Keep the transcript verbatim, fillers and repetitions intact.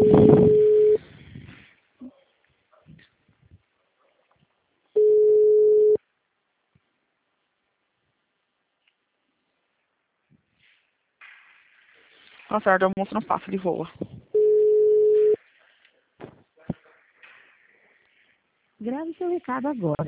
Nossa, a hora do almoço não passa, ele voa. Grave seu recado agora.